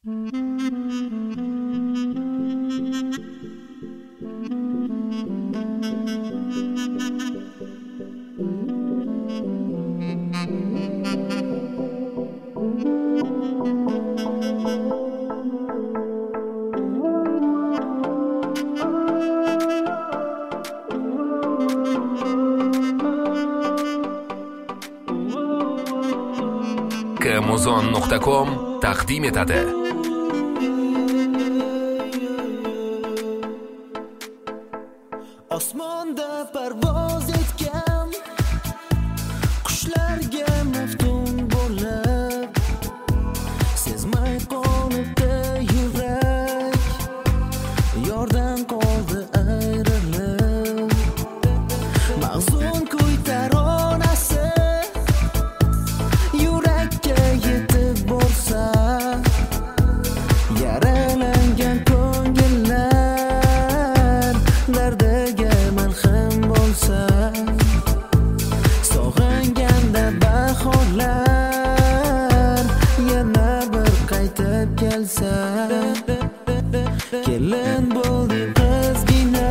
Kmuzon.com taqdim etadi. Osmonda parvoz etgan qushlarga maftun bo'lib, sezmay qolibdi yurak, yordan qoldi ayrilib. Mahzun kuy taronasi yurakka yetib borsa, yaralangan ko'ngillar dardiga malham bo'lsa, sog'inganda bahorlar yana bir qaytib kelsa, kelin bo'lding qizgina,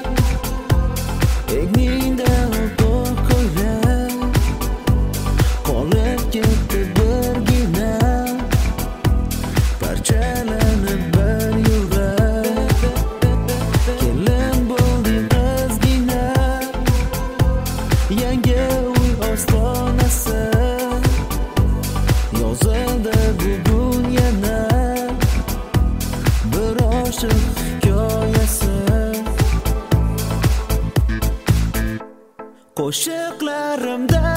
egningda o'toq ko'ylak, qolib ketdi birgina, parchalanib bir yurak. Kelin bo'lding qizgina, yangi uy ostonasi, yozildi bugun yana bir oshiq hikoyasi. Qo'shiqlarimda